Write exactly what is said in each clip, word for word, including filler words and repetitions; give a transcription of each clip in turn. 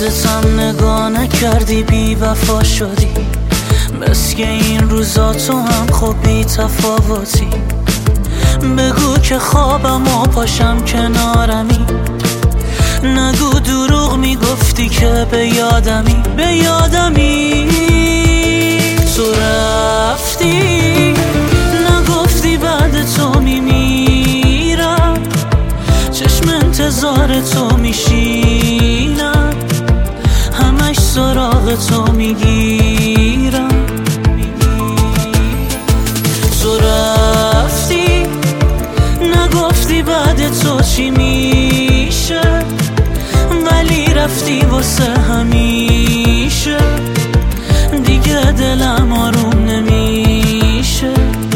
خودتم نگاه نکردی، بی وفا شدی. مثل این روزا تو هم خب بی تفاوتی. بگو که خوابم و پاشم کنارمی. نگو دروغ میگفتی که به یادمی، به یادمی. تو رفتی نگفتی بعد تو میمیرم. چشم انتظار تو میشینم، همش سراغ تو میگیرم. تو رفتی نگفتی بعد تو چی میشه، ولی رفتی واسه همیشه. دیگه دلم آروم نمیشه.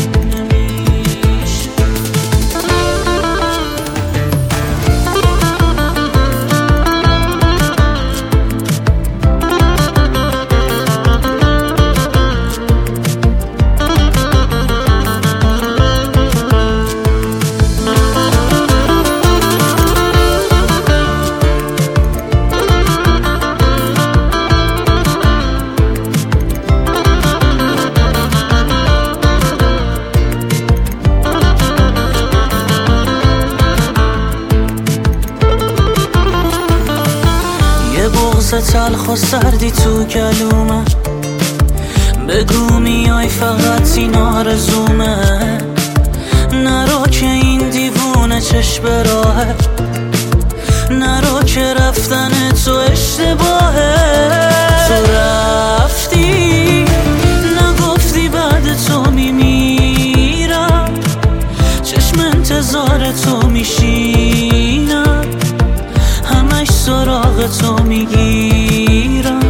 بغض تلخ و سردی تو گلومه. بگو میای فقط این آرزومه. نرو که این دیوونه چشم راهه. نرو که رفتن تو اشتباهه. تو رفتی نگفتی بعد تو میمیرم. چشم انتظار تو میشینم، همش سراغ تو میگیرم.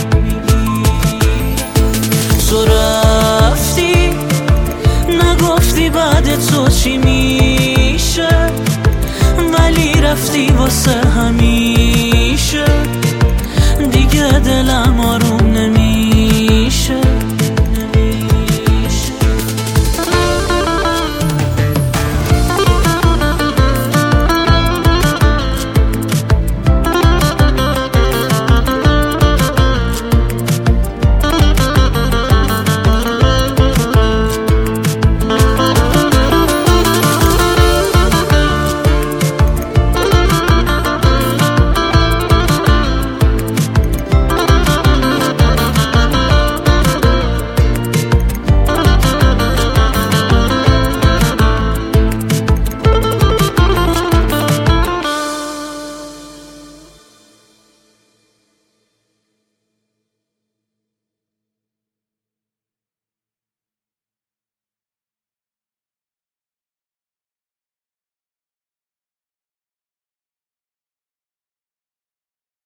تو رفتی نگفتی بعد تو چی میشه، ولی رفتی واسه همیشه. دیگه دلم آروم